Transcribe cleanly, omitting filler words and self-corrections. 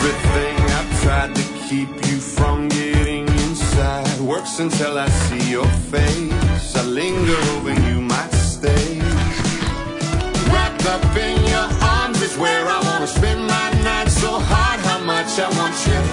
everything I've tried to keep you from getting inside works until I see your face. I linger hoping you might stay. Wrapped up in your arms is where I wanna spend my night. So hard how much I want you